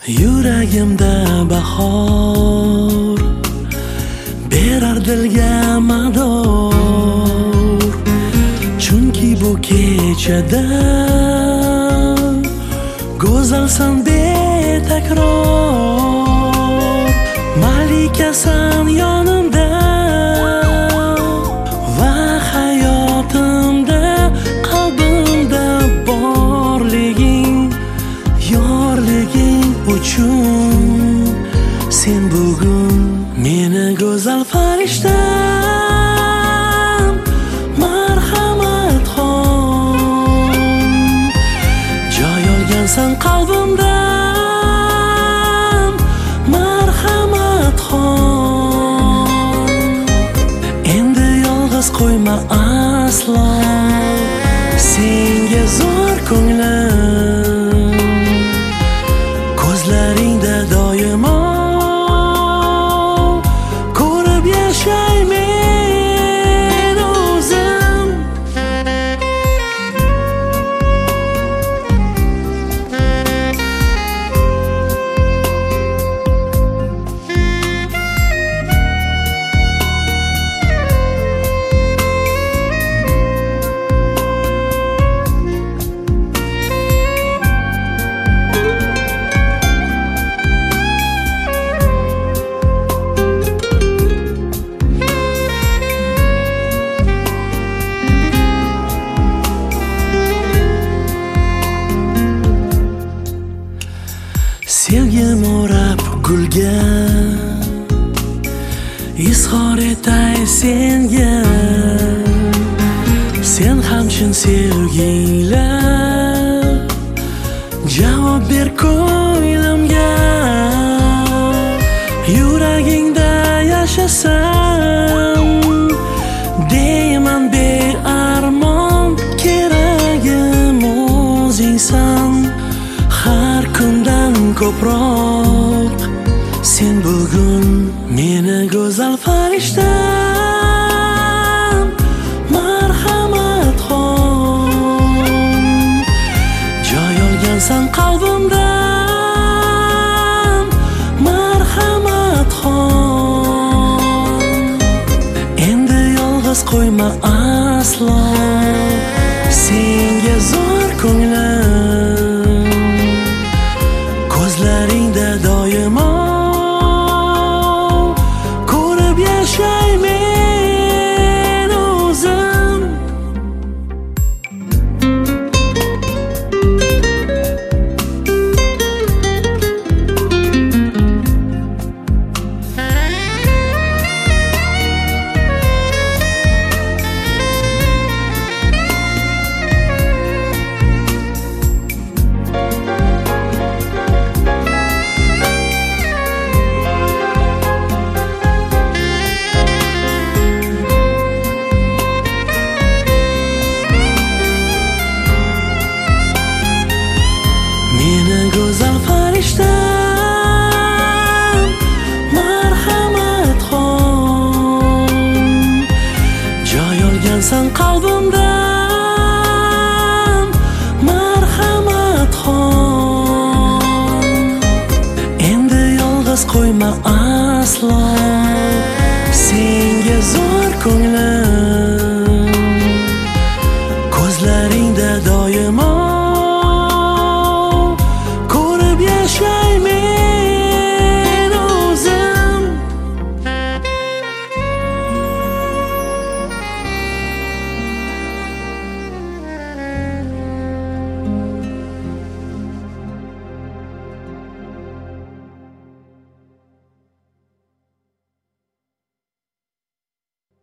Yuragimda bahor berar dilga mador, chunki bu kechada go'zalsan betakror. Malikasan yonimda va hayotimda, qalbimda borliging, yorliging uchun sen bugun meni go'zal farishtam, marhamatxon, joy olgansan qalbimdan, marhamatxon. Endi yolg'iz qo'yma aslo senga zor ko'nglim, ko'zlaringda doimo ko'rib yashaymen o'zim. Sevgim o'rab gulga izhor etay senga, sen ham chin sevgingla javob ber ko'nglimga. Yuragingda yashasam deyman bearmon, keragim o'zingsan har kundan ko'proq. Sen bugun meni go'zal farishtam, marhamatxon, joy olgansan qalbimdan, marhamatxon. Endi yolg'iz qo'yma aslo senga zor ko'nglim, ko'zlaringda doimo ko'rib yashaymen o'zim. Meni go'zal farishtam, marhamatxon, joy olgansan qalbimdan, marhamatxon. Endi yolg'iz qo'yma aslo senga zor